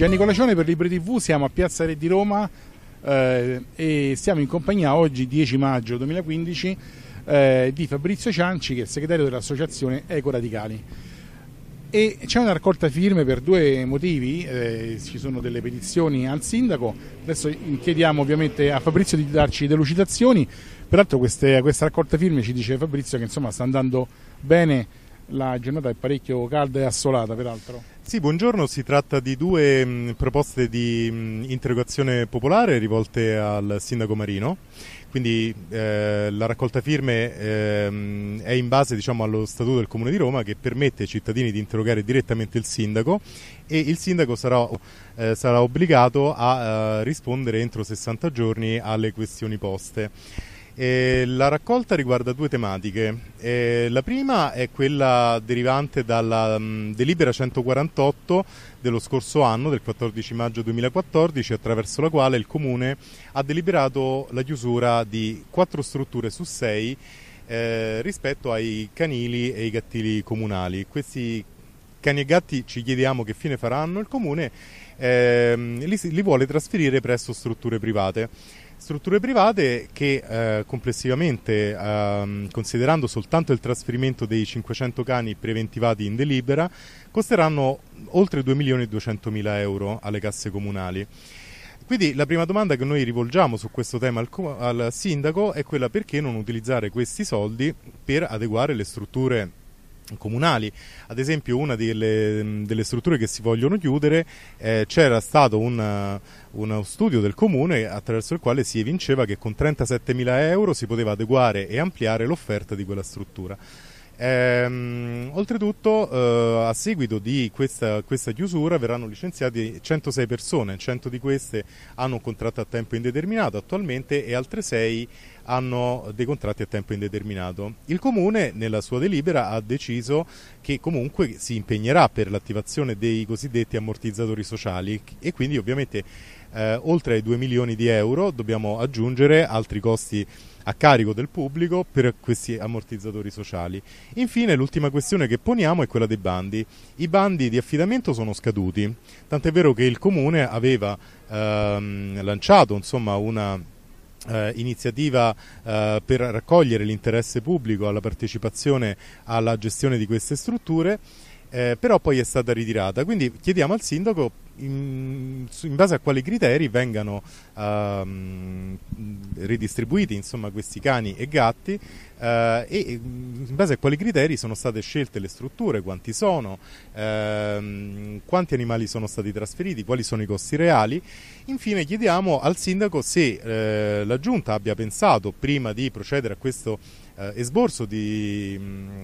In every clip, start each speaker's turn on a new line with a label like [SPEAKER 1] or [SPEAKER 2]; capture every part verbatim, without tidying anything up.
[SPEAKER 1] Gianni Colacione per Libri tivù, siamo a Piazza Re di Roma eh, e siamo in compagnia oggi, dieci maggio duemilaquindici, eh, di Fabrizio Cianci, che è il segretario dell'associazione Eco Radicali. E c'è una raccolta firme per due motivi, eh, ci sono delle petizioni al sindaco. Adesso chiediamo ovviamente a Fabrizio di darci delucidazioni. Peraltro queste, questa raccolta firme, ci dice Fabrizio, che insomma sta andando bene, la giornata è parecchio calda e assolata peraltro.
[SPEAKER 2] Sì, buongiorno, si tratta di due mh, proposte di mh, interrogazione popolare rivolte al sindaco Marino. Quindi eh, la raccolta firme eh, è in base, diciamo, allo Statuto del Comune di Roma, che permette ai cittadini di interrogare direttamente il sindaco, e il sindaco sarà, eh, sarà obbligato a eh, rispondere entro sessanta giorni alle questioni poste. Eh, la raccolta riguarda due tematiche. Eh, la prima è quella derivante dalla mh, delibera centoquarantotto dello scorso anno, del quattordici maggio duemilaquattordici, attraverso la quale il Comune ha deliberato la chiusura di quattro strutture su sei eh, rispetto ai canili e ai gattili comunali. Questi cani e gatti ci chiediamo che fine faranno. Il Comune eh, li, li vuole trasferire presso strutture private. Strutture private che eh, complessivamente, eh, considerando soltanto il trasferimento dei cinquecento cani preventivati in delibera, costeranno oltre due milioni e duecentomila euro alle casse comunali. Quindi la prima domanda che noi rivolgiamo su questo tema al, al sindaco è quella: perché non utilizzare questi soldi per adeguare le strutture comunali. Ad esempio, una delle, delle strutture che si vogliono chiudere, eh, c'era stato un, uno studio del Comune attraverso il quale si evinceva che con trentasettemila euro si poteva adeguare e ampliare l'offerta di quella struttura. Ehm, oltretutto, eh, a seguito di questa, questa chiusura verranno licenziate centosei persone, cento di queste hanno un contratto a tempo indeterminato attualmente e altre sei hanno dei contratti a tempo indeterminato. Il Comune nella sua delibera ha deciso che comunque si impegnerà per l'attivazione dei cosiddetti ammortizzatori sociali, e quindi ovviamente eh, oltre ai due milioni di euro dobbiamo aggiungere altri costi a carico del pubblico per questi ammortizzatori sociali. Infine, l'ultima questione che poniamo è quella dei bandi. I bandi di affidamento sono scaduti, tant'è vero che il Comune aveva ehm, lanciato insomma una Eh, iniziativa eh, per raccogliere l'interesse pubblico alla partecipazione alla gestione di queste strutture, eh, però poi è stata ritirata. Quindi chiediamo al sindaco in, in base a quali criteri vengano ehm, ridistribuiti insomma questi cani e gatti, eh, e in base a quali criteri sono state scelte le strutture, quanti sono, ehm, quanti animali sono stati trasferiti, quali sono i costi reali. Infine chiediamo al sindaco se eh, la Giunta abbia pensato, prima di procedere a questo eh, esborso di,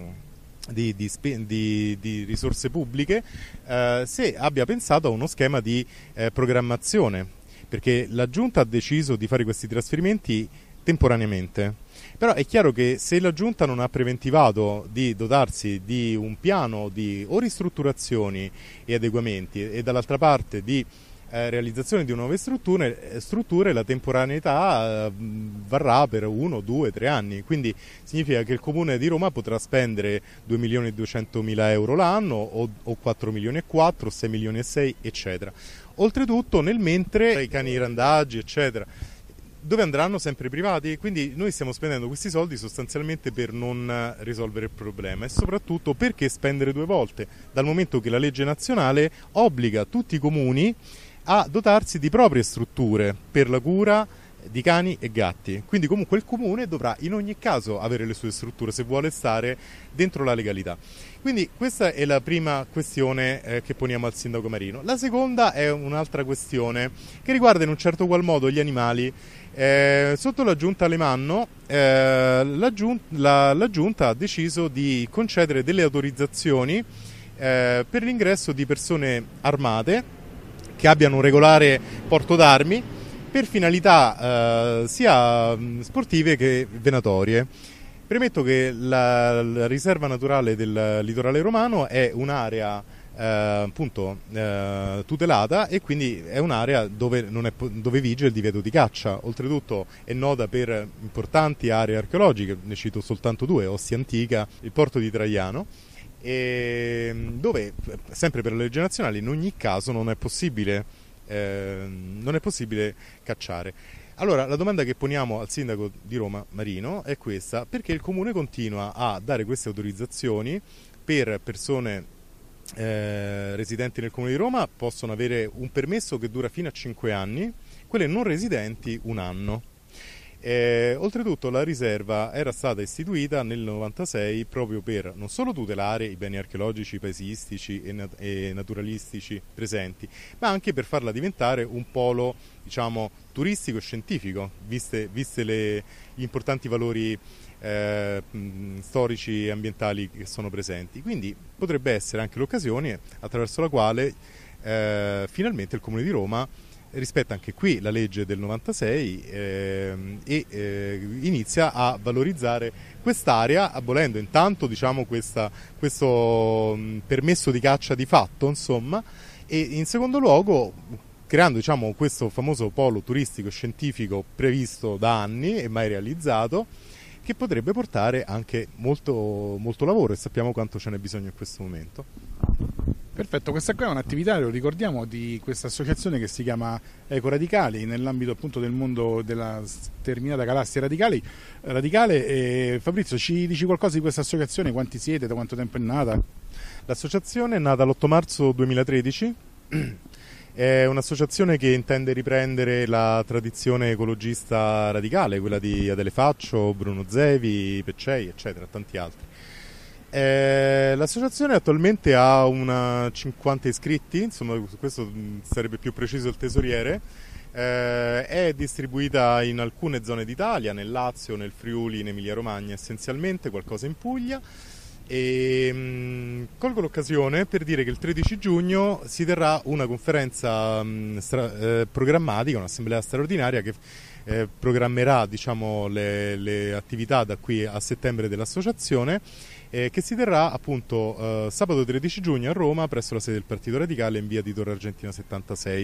[SPEAKER 2] di, di, di, di risorse pubbliche, eh, se abbia pensato a uno schema di eh, programmazione, perché la Giunta ha deciso di fare questi trasferimenti temporaneamente. Però è chiaro che se la Giunta non ha preventivato di dotarsi di un piano di o ristrutturazioni e adeguamenti e dall'altra parte di eh, realizzazione di nuove strutture, strutture la temporaneità eh, varrà per uno, due, tre anni. Quindi significa che il Comune di Roma potrà spendere due milioni e duecentomila euro l'anno o, o quattro milioni e quattro, sei milioni e sei, eccetera. Oltretutto, nel mentre i cani randaggi, eccetera, dove andranno sempre privati, quindi noi stiamo spendendo questi soldi sostanzialmente per non risolvere il problema, e soprattutto perché spendere due volte, dal momento che la legge nazionale obbliga tutti i comuni a dotarsi di proprie strutture per la cura di cani e gatti. Quindi comunque il Comune dovrà in ogni caso avere le sue strutture se vuole stare dentro la legalità. Quindi questa è la prima questione eh, che poniamo al sindaco Marino. La seconda è un'altra questione che riguarda in un certo qual modo gli animali. Eh, sotto la Giunta Alemanno eh, la, giunta, la, la Giunta ha deciso di concedere delle autorizzazioni eh, per l'ingresso di persone armate che abbiano un regolare porto d'armi per finalità eh, sia sportive che venatorie. Premetto che la, la riserva naturale del litorale romano è un'area eh, appunto eh, tutelata, e quindi è un'area dove, non è, dove vige il divieto di caccia. Oltretutto è nota per importanti aree archeologiche, ne cito soltanto due: Ostia Antica, il porto di Traiano. e dove, sempre per la legge nazionale, in ogni caso non è possibile, eh, non è possibile cacciare. Allora, la domanda che poniamo al sindaco di Roma Marino è questa: perché il comune continua a dare queste autorizzazioni per persone eh, residenti nel comune di Roma, possono avere un permesso che dura fino a cinque anni, quelle non residenti un anno. Eh, oltretutto la riserva era stata istituita nel novantasei proprio per non solo tutelare i beni archeologici, paesistici e, nat- e naturalistici presenti, ma anche per farla diventare un polo, diciamo, turistico e scientifico, viste, viste le, gli importanti valori eh, mh, storici e ambientali che sono presenti. Quindi potrebbe essere anche l'occasione attraverso la quale eh, finalmente il Comune di Roma rispetta anche qui la legge del novantasei eh, e eh, inizia a valorizzare quest'area, abolendo intanto, diciamo, questa, questo mh, permesso di caccia di fatto, insomma, e in secondo luogo creando, diciamo, questo famoso polo turistico scientifico previsto da anni e mai realizzato, che potrebbe portare anche molto, molto lavoro, e sappiamo quanto ce n'è bisogno in questo momento.
[SPEAKER 1] Perfetto, questa qua è un'attività, lo ricordiamo, di questa associazione che si chiama Eco Radicali, nell'ambito appunto del mondo della sterminata galassia radicali, radicale. E Fabrizio, ci dici qualcosa di questa associazione? Quanti siete? Da quanto tempo è nata?
[SPEAKER 2] L'associazione è nata l'otto marzo duemilatredici, è un'associazione che intende riprendere la tradizione ecologista radicale, quella di Adele Faccio, Bruno Zevi, Peccei, eccetera, tanti altri. Eh, l'associazione attualmente ha una cinquanta iscritti, insomma, su questo sarebbe più preciso il tesoriere. Eh, è distribuita in alcune zone d'Italia, nel Lazio, nel Friuli, in Emilia Romagna essenzialmente, qualcosa in Puglia. E mh, colgo l'occasione per dire che il tredici giugno si terrà una conferenza mh, stra- eh, programmatica, un'assemblea straordinaria che eh, programmerà, diciamo, le, le attività da qui a settembre dell'associazione, eh, che si terrà appunto eh, sabato tredici giugno a Roma presso la sede del Partito Radicale in via di Torre Argentina settantasei.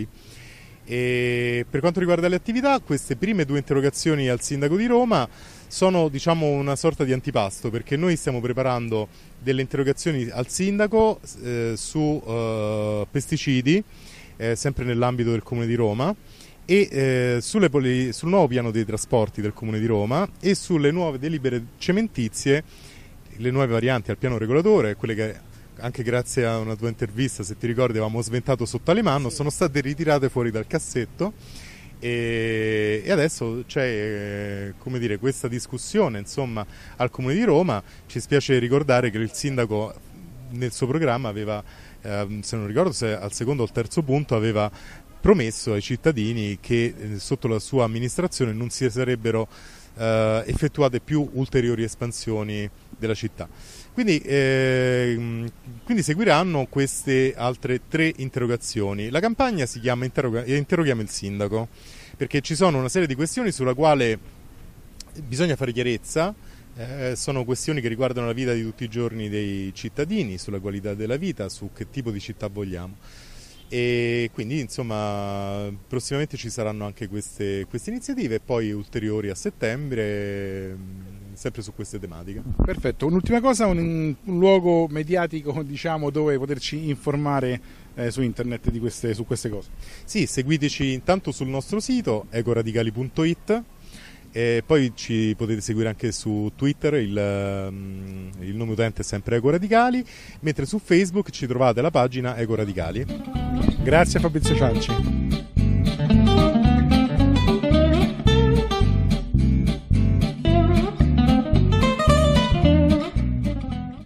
[SPEAKER 2] E per quanto riguarda le attività, queste prime due interrogazioni al sindaco di Roma sono, diciamo, una sorta di antipasto, perché noi stiamo preparando delle interrogazioni al sindaco eh, su eh, pesticidi, eh, sempre nell'ambito del Comune di Roma, e eh, sulle poli- sul nuovo piano dei trasporti del Comune di Roma e sulle nuove delibere cementizie, le nuove varianti al piano regolatore, quelle che anche grazie a una tua intervista, se ti ricordi, avevamo sventato sotto Alemanno, sono state ritirate fuori dal cassetto e, e adesso c'è eh, come dire, questa discussione, insomma, al Comune di Roma. Ci spiace ricordare che il sindaco nel suo programma aveva, eh, se non ricordo se al secondo o al terzo punto, aveva promesso ai cittadini che eh, sotto la sua amministrazione non si sarebbero eh, effettuate più ulteriori espansioni della città. Quindi, eh, quindi seguiranno queste altre tre interrogazioni. La campagna si chiama Interroga- Interroghiamo il sindaco, perché ci sono una serie di questioni sulla quale bisogna fare chiarezza. Eh, sono questioni che riguardano la vita di tutti i giorni dei cittadini, sulla qualità della vita, su che tipo di città vogliamo. E quindi, insomma, prossimamente ci saranno anche queste, queste iniziative e poi ulteriori a settembre, sempre su queste tematiche.
[SPEAKER 1] Perfetto, un'ultima cosa, un, un luogo mediatico, diciamo, dove poterci informare eh, su internet di queste, su queste cose.
[SPEAKER 2] Sì, seguiteci intanto sul nostro sito ecoradicali punto it, e poi ci potete seguire anche su Twitter, il, il nome utente è sempre Eco Radicali, mentre su Facebook ci trovate la pagina Eco Radicali.
[SPEAKER 1] Grazie a Fabrizio Cianci.